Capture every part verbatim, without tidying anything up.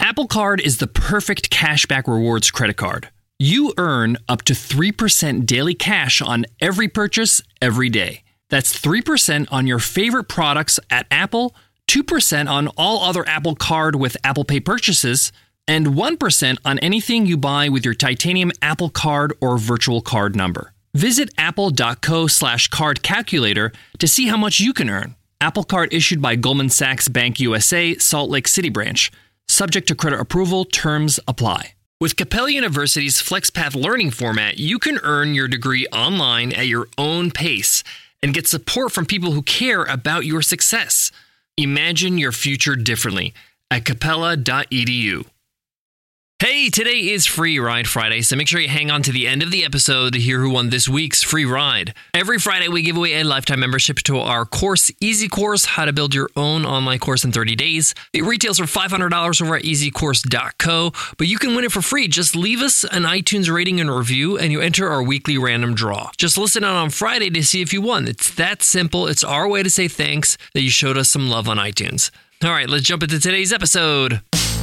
Apple Card is the perfect cashback rewards credit card. You earn up to three percent daily cash on every purchase every day. That's three percent on your favorite products at Apple, two percent on all other Apple Card with Apple Pay purchases, and one percent on anything you buy with your titanium Apple Card or virtual card number. Visit apple.co slash card calculator to see how much you can earn. Apple Card issued by Goldman Sachs Bank U S A, Salt Lake City branch. Subject to credit approval, terms apply. With Capella University's FlexPath learning format, you can earn your degree online at your own pace and get support from people who care about your success. Imagine your future differently at capella dot e d u. Hey, today is Free Ride Friday, so make sure you hang on to the end of the episode to hear who won this week's free ride. Every Friday, we give away a lifetime membership to our course, Easy Course, How to Build Your Own Online Course in thirty days. It retails for five hundred dollars over at easy course dot co, but you can win it for free. Just leave us an iTunes rating and review, and you enter our weekly random draw. Just listen out on Friday to see if you won. It's that simple. It's our way to say thanks that you showed us some love on iTunes. All right, let's jump into today's episode.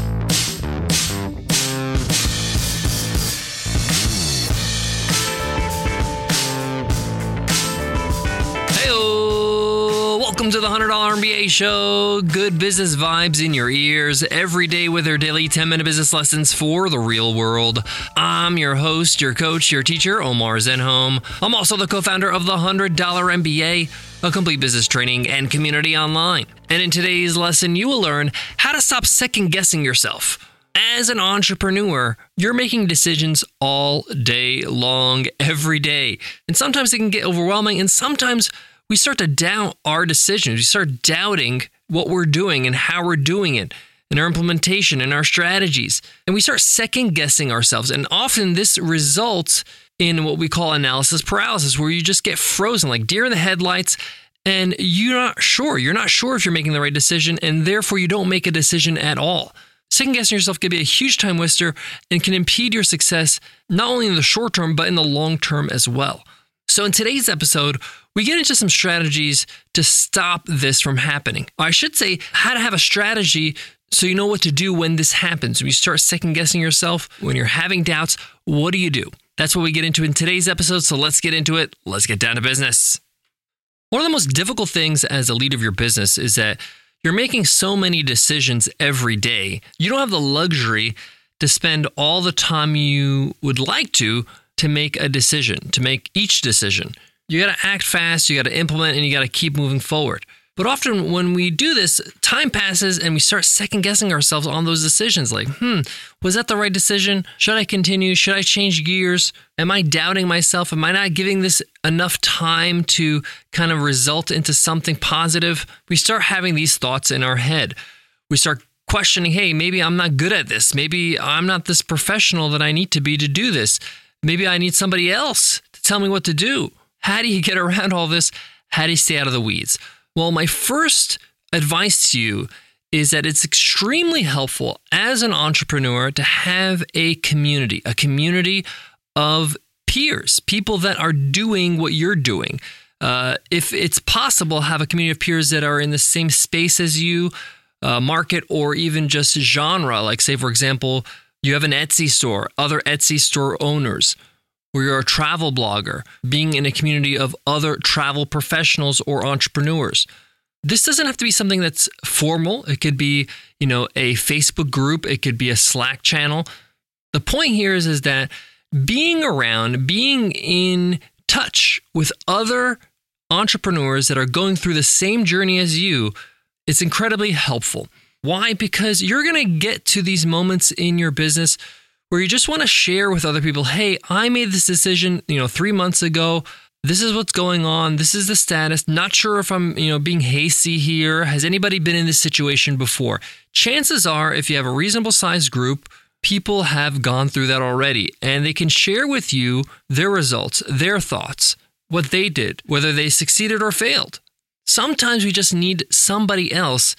Welcome to the one hundred dollar M B A Show. Good business vibes in your ears every day with our daily ten minute business lessons for the real world. I'm your host, your coach, your teacher, Omar Zenhom. I'm also the co-founder of the one hundred dollar M B A, a complete business training and community online. And in today's lesson, you will learn how to stop second guessing yourself. As an entrepreneur, you're making decisions all day long, every day. And sometimes it can get overwhelming, and sometimes we start to doubt our decisions. We start doubting what we're doing and how we're doing it, and our implementation and our strategies. And we start second guessing ourselves. And often this results in what we call analysis paralysis, where you just get frozen, like deer in the headlights, and you're not sure. You're not sure if you're making the right decision, and therefore you don't make a decision at all. Second guessing yourself can be a huge time waster and can impede your success, not only in the short term, but in the long term as well. So in today's episode, we get into some strategies to stop this from happening. I should say how to have a strategy so you know what to do when this happens. When you start second guessing yourself, when you're having doubts, what do you do? That's what we get into in today's episode. So let's get into it. Let's get down to business. One of the most difficult things as a leader of your business is that you're making so many decisions every day. You don't have the luxury to spend all the time you would like to to make a decision, to make each decision. You got to act fast, you got to implement, and you got to keep moving forward. But often when we do this, time passes and we start second guessing ourselves on those decisions. Like, hmm, was that the right decision? Should I continue? Should I change gears? Am I doubting myself? Am I not giving this enough time to kind of result into something positive? We start having these thoughts in our head. We start questioning, hey, maybe I'm not good at this. Maybe I'm not this professional that I need to be to do this. Maybe I need somebody else to tell me what to do. How do you get around all this? How do you stay out of the weeds? Well, my first advice to you is that it's extremely helpful as an entrepreneur to have a community, a community of peers, people that are doing what you're doing. Uh, if it's possible, have a community of peers that are in the same space as you, uh, market, or even just genre. Like, say, for example, you have an Etsy store, other Etsy store owners, or you're a travel blogger, being in a community of other travel professionals or entrepreneurs. This doesn't have to be something that's formal. It could be, you know, a Facebook group. It could be a Slack channel. The point here is, is that being around, being in touch with other entrepreneurs that are going through the same journey as you, it's incredibly helpful. Why? Because you're going to get to these moments in your business where you just want to share with other people, hey, I made this decision, you know, three months ago. This is what's going on. This is the status. Not sure if I'm, you know, being hasty here. Has anybody been in this situation before? Chances are, if you have a reasonable sized group, people have gone through that already, and they can share with you their results, their thoughts, what they did, whether they succeeded or failed. Sometimes we just need somebody else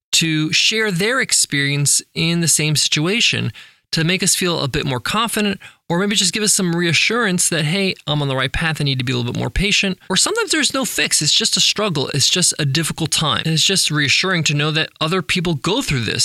to share their experience in the same situation to make us feel a bit more confident, or maybe just give us some reassurance that, hey, I'm on the right path. I need to be a little bit more patient. Or sometimes there's no fix. It's just a struggle. It's just a difficult time. And it's just reassuring to know that other people go through this.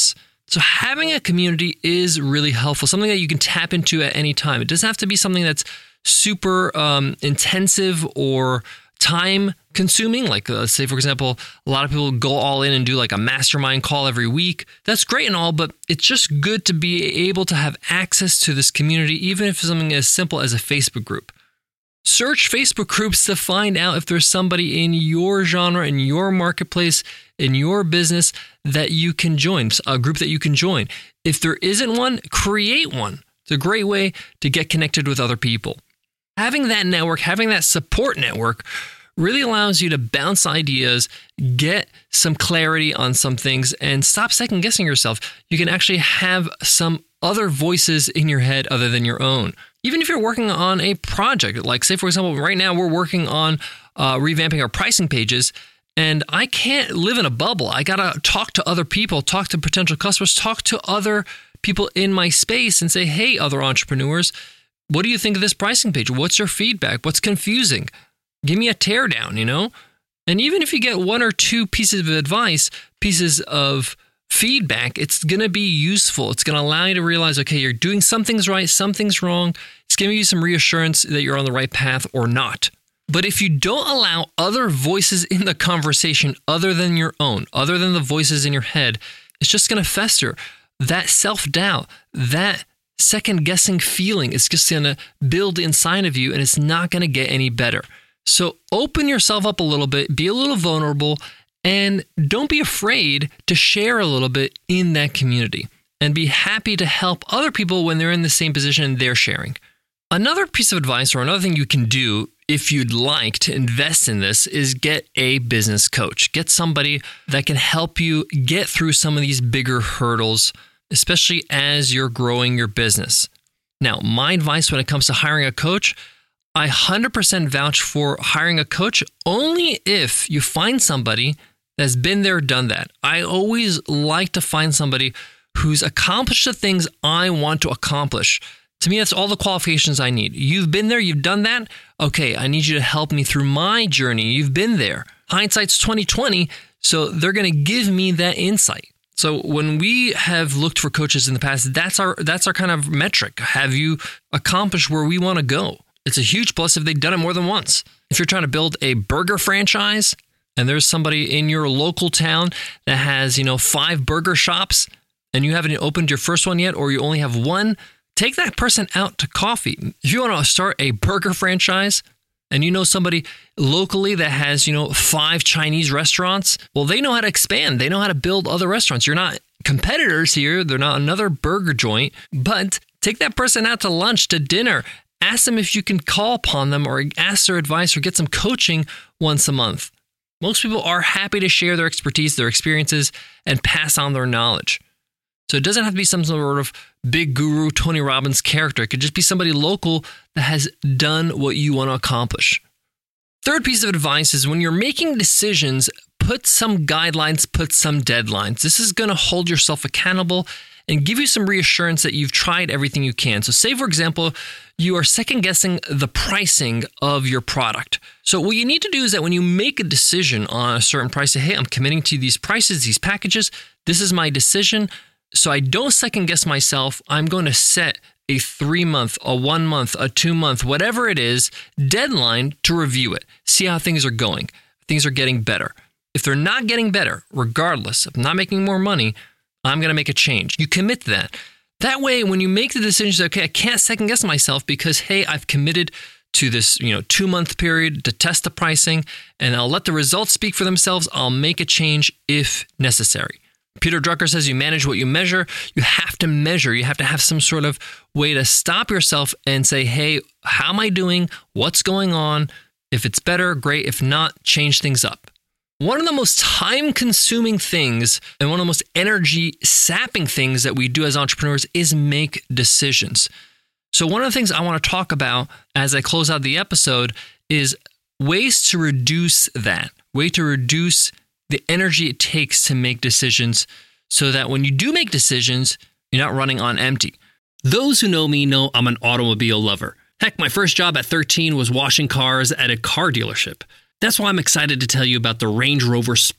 So having a community is really helpful, something that you can tap into at any time. It doesn't have to be something that's super um, intensive or time consuming. Like uh, say, for example, a lot of people go all in and do like a mastermind call every week. That's great and all, but it's just good to be able to have access to this community, even if it's something as simple as a Facebook group. Search Facebook groups to find out if there's somebody in your genre, in your marketplace, in your business that you can join, a group that you can join. If there isn't one, create one. It's a great way to get connected with other people. Having that network, having that support network really allows you to bounce ideas, get some clarity on some things, and stop second guessing yourself. You can actually have some other voices in your head other than your own. Even if you're working on a project, like say, for example, right now we're working on uh, revamping our pricing pages, and I can't live in a bubble. I got to talk to other people, talk to potential customers, talk to other people in my space and say, hey, other entrepreneurs, what do you think of this pricing page? What's your feedback? What's confusing? Give me a teardown, you know? And even if you get one or two pieces of advice, pieces of feedback, it's going to be useful. It's going to allow you to realize, okay, you're doing some things right, some things wrong. It's giving you some reassurance that you're on the right path or not. But if you don't allow other voices in the conversation other than your own, other than the voices in your head, it's just going to fester. That self-doubt, that second-guessing feeling is just going to build inside of you, and it's not going to get any better. So open yourself up a little bit, be a little vulnerable, and don't be afraid to share a little bit in that community, and be happy to help other people when they're in the same position they're sharing. Another piece of advice, or another thing you can do if you'd like to invest in this, is get a business coach. Get somebody that can help you get through some of these bigger hurdles, especially as you're growing your business. Now, my advice when it comes to hiring a coach, I one hundred percent vouch for hiring a coach only if you find somebody that's been there, done that. I always like to find somebody who's accomplished the things I want to accomplish. To me, that's all the qualifications I need. You've been there, you've done that. Okay, I need you to help me through my journey. You've been there. Hindsight's twenty twenty, so they're going to give me that insight. So when we have looked for coaches in the past, that's our that's our kind of metric. Have you accomplished where we want to go? It's a huge plus if they've done it more than once. If you're trying to build a burger franchise and there's somebody in your local town that has, you know, five burger shops and you haven't opened your first one yet, or you only have one, take that person out to coffee. If you want to start a burger franchise and you know somebody locally that has, you know, five Chinese restaurants, well, they know how to expand. They know how to build other restaurants. You're not competitors here. They're not another burger joint, but take that person out to lunch, to dinner. Ask them if you can call upon them or ask their advice or get some coaching once a month. Most people are happy to share their expertise, their experiences, and pass on their knowledge. So it doesn't have to be some sort of big guru, Tony Robbins character. It could just be somebody local that has done what you want to accomplish. Third piece of advice is when you're making decisions, put some guidelines, put some deadlines. This is going to hold yourself accountable and give you some reassurance that you've tried everything you can. So say, for example, you are second guessing the pricing of your product. So what you need to do is that when you make a decision on a certain price, say, hey, I'm committing to these prices, these packages, this is my decision. So I don't second guess myself. I'm going to set a three month, a one month, a two month, whatever it is, deadline to review it. See how things are going. Things are getting better. If they're not getting better, regardless of not making more money, I'm going to make a change. You commit to that. That way, when you make the decision, okay, I can't second guess myself because, hey, I've committed to this, you know, two month period to test the pricing, and I'll let the results speak for themselves. I'll make a change if necessary. Peter Drucker says you manage what you measure. You have to measure. You have to have some sort of way to stop yourself and say, hey, how am I doing? What's going on? If it's better, great. If not, change things up. One of the most time-consuming things and one of the most energy-sapping things that we do as entrepreneurs is make decisions. So one of the things I want to talk about as I close out the episode is ways to reduce that, way to reduce the energy it takes to make decisions so that when you do make decisions, you're not running on empty. Those who know me know I'm an automobile lover. Heck, my first job at thirteen was washing cars at a car dealership. That's why I'm excited to tell you about the Range Rover Sport.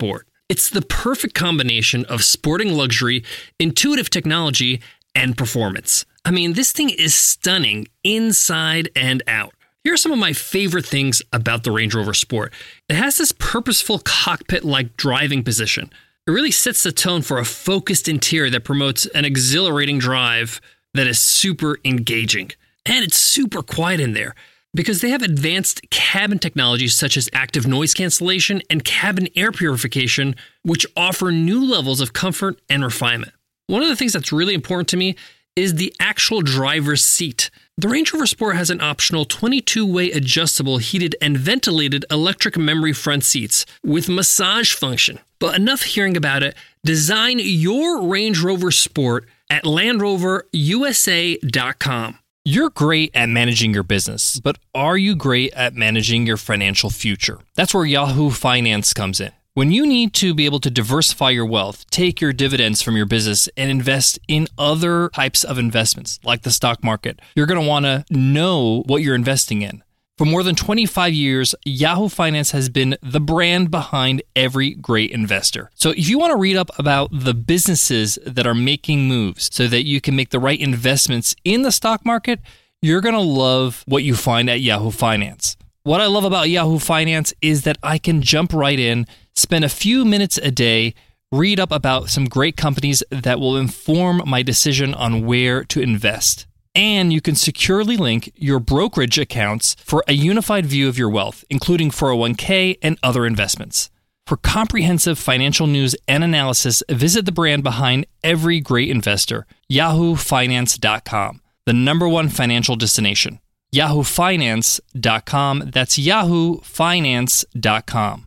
It's the perfect combination of sporting luxury, intuitive technology, and performance. I mean, this thing is stunning inside and out. Here are some of my favorite things about the Range Rover Sport. It has this purposeful cockpit-like driving position. It really sets the tone for a focused interior that promotes an exhilarating drive that is super engaging. And it's super quiet in there because they have advanced cabin technologies such as active noise cancellation and cabin air purification, which offer new levels of comfort and refinement. One of the things that's really important to me is the actual driver's seat. The Range Rover Sport has an optional twenty-two way adjustable heated and ventilated electric memory front seats with massage function. But enough hearing about it. Design your Range Rover Sport at Land Rover U S A dot com. You're great at managing your business, but are you great at managing your financial future? That's where Yahoo Finance comes in. When you need to be able to diversify your wealth, take your dividends from your business and invest in other types of investments like the stock market, you're going to want to know what you're investing in. For more than twenty-five years, Yahoo Finance has been the brand behind every great investor. So if you want to read up about the businesses that are making moves so that you can make the right investments in the stock market, you're going to love what you find at Yahoo Finance. What I love about Yahoo Finance is that I can jump right in, spend a few minutes a day, read up about some great companies that will inform my decision on where to invest. And you can securely link your brokerage accounts for a unified view of your wealth, including four oh one k and other investments. For comprehensive financial news and analysis, visit the brand behind every great investor, Yahoo Finance dot com, the number one financial destination. Yahoo Finance dot com. That's Yahoo Finance dot com.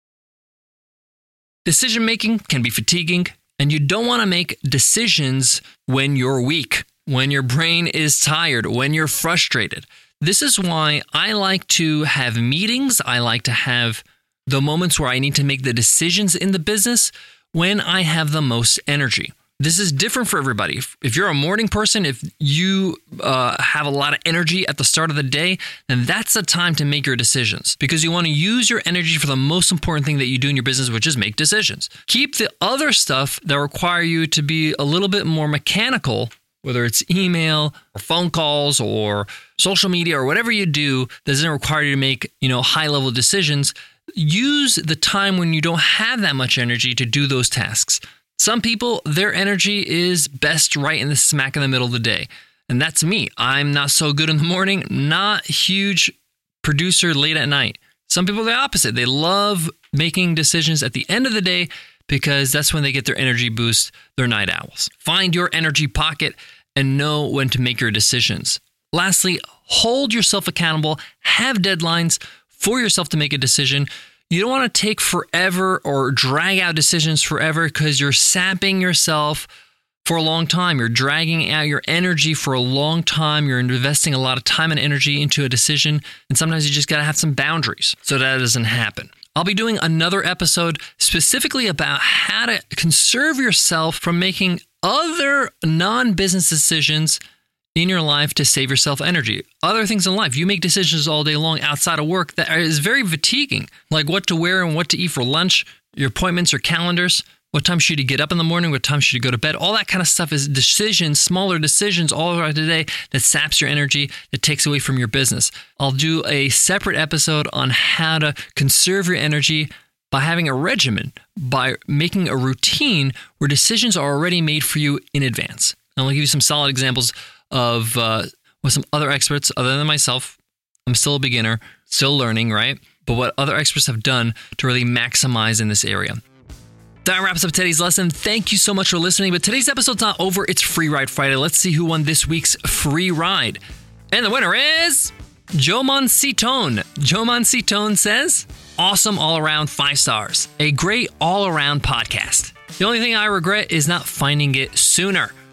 Decision making can be fatiguing, and you don't want to make decisions when you're weak, when your brain is tired, when you're frustrated. This is why I like to have meetings. I like to have the moments where I need to make the decisions in the business when I have the most energy. This is different for everybody. If, if you're a morning person, if you uh, have a lot of energy at the start of the day, then that's the time to make your decisions because you want to use your energy for the most important thing that you do in your business, which is make decisions. Keep the other stuff that require you to be a little bit more mechanical, whether it's email or phone calls or social media or whatever you do that doesn't require you to make, you know, high-level decisions. Use the time when you don't have that much energy to do those tasks. Some people, their energy is best right in the smack in the middle of the day. And that's me. I'm not so good in the morning, not huge producer late at night. Some people are the opposite. They love making decisions at the end of the day because that's when they get their energy boost. They're night owls. Find your energy pocket and know when to make your decisions. Lastly, hold yourself accountable. Have deadlines for yourself to make a decision. You don't want to take forever or drag out decisions forever because you're sapping yourself for a long time. You're dragging out your energy for a long time. You're investing a lot of time and energy into a decision. And sometimes you just got to have some boundaries so that doesn't happen. I'll be doing another episode specifically about how to conserve yourself from making other non-business decisions in your life to save yourself energy. Other things in life. You make decisions all day long outside of work that is very fatiguing, like what to wear and what to eat for lunch, your appointments or calendars, what time should you get up in the morning, what time should you go to bed. All that kind of stuff is decisions, smaller decisions all throughout the day that saps your energy, that takes away from your business. I'll do a separate episode on how to conserve your energy by having a regimen, by making a routine where decisions are already made for you in advance. And I'll give you some solid examples of uh, with some other experts other than myself. I'm still a beginner, still learning, right? But what other experts have done to really maximize in this area. That wraps up today's lesson. Thank you so much for listening. But today's episode's not over. It's Free Ride Friday. Let's see who won this week's free ride. And the winner is Joe Moncitone. Joe Moncitone says, awesome all around, five stars. A great all around podcast. The only thing I regret is not finding it sooner.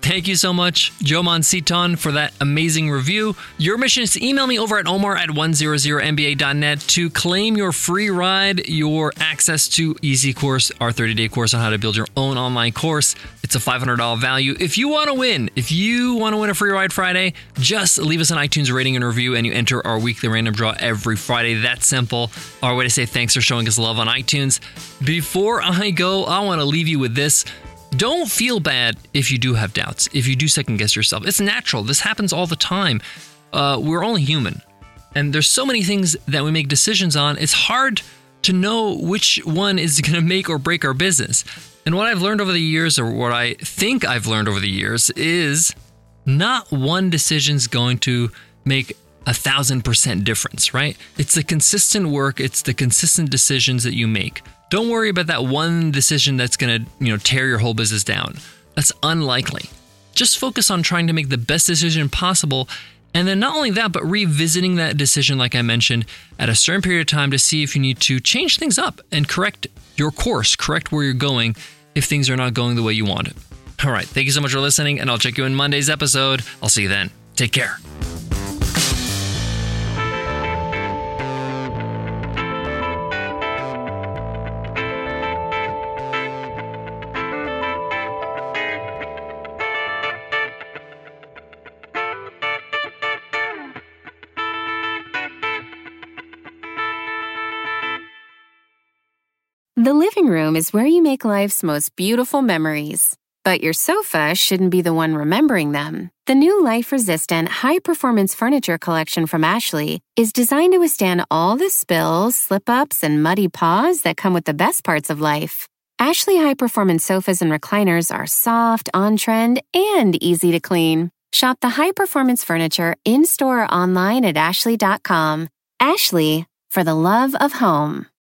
Thank you so much, Joe Monsiton, for that amazing review. Your mission is to email me over at omar at one hundred m b a dot net to claim your free ride, your access to Easy Course, our thirty-day course on how to build your own online course. It's a five hundred dollars value. If you want to win, if you want to win a free ride Friday, just leave us an iTunes rating and review, and you enter our weekly random draw every Friday. That's simple. Our way to say thanks for showing us love on iTunes. Before I go, I want to leave you with this. Don't feel bad if you do have doubts, if you do second guess yourself. It's natural. This happens all the time. Uh, we're only human. And there's so many things that we make decisions on. It's hard to know which one is going to make or break our business. And what I've learned over the years, or what I think I've learned over the years, is not one decision's going to make a thousand percent difference, right? It's the consistent work. It's the consistent decisions that you make. Don't worry about that one decision that's going to, you know, tear your whole business down. That's unlikely. Just focus on trying to make the best decision possible. And then not only that, but revisiting that decision, like I mentioned, at a certain period of time to see if you need to change things up and correct your course, correct where you're going if things are not going the way you want it. All right. Thank you so much for listening, and I'll check you in Monday's episode. I'll see you then. Take care. The living room is where you make life's most beautiful memories. But your sofa shouldn't be the one remembering them. The new life-resistant, high-performance furniture collection from Ashley is designed to withstand all the spills, slip-ups, and muddy paws that come with the best parts of life. Ashley high-performance sofas and recliners are soft, on-trend, and easy to clean. Shop the high-performance furniture in-store or online at ashley dot com. Ashley, for the love of home.